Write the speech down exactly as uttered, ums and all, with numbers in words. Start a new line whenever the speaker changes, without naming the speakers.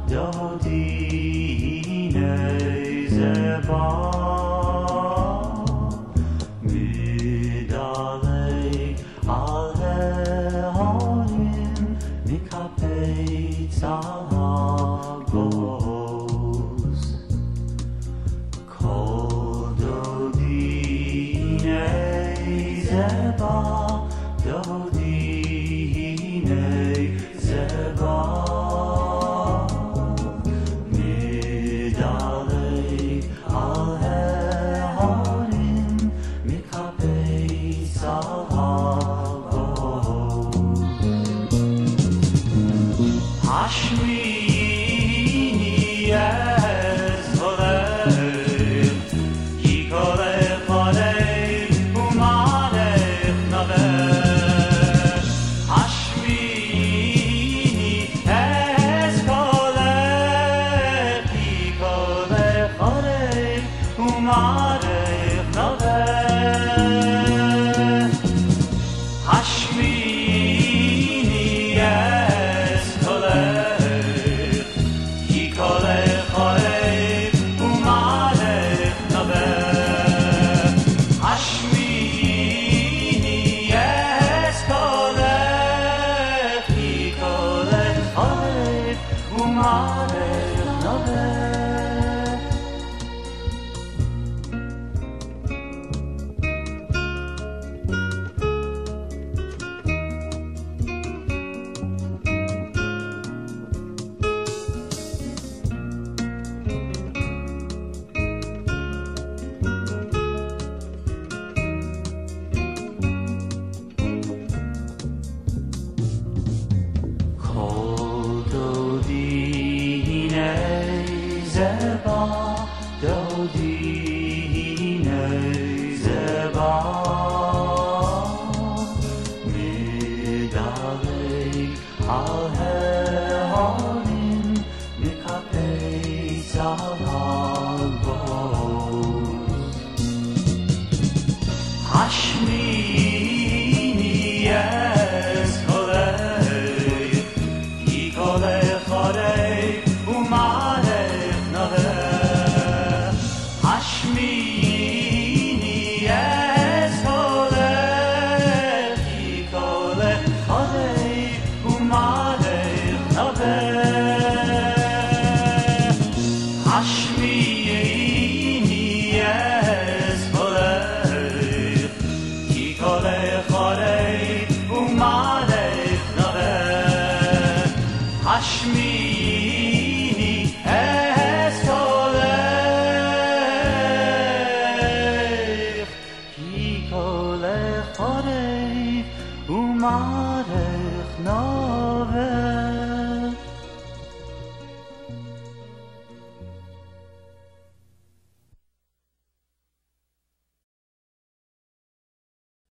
دادین ای زبا میدالی آله هارین میکپی تاگوز کل دادین ای زبا دادین ای زبا Hashmi es voleh yikole cholei umalech naveh Hashmi es kolech yikole cholei umalech naveh Hashmi دادین ای زبا میدالی آله هارین میکپی تاگوز هاشمی es kolech yikole cholei umalech naveh Hashmi es kolech yikole cholei umalech naveh Hashmi es kolech yikole cholei umalech naveh Hashmi es kolech yikole cholei umalech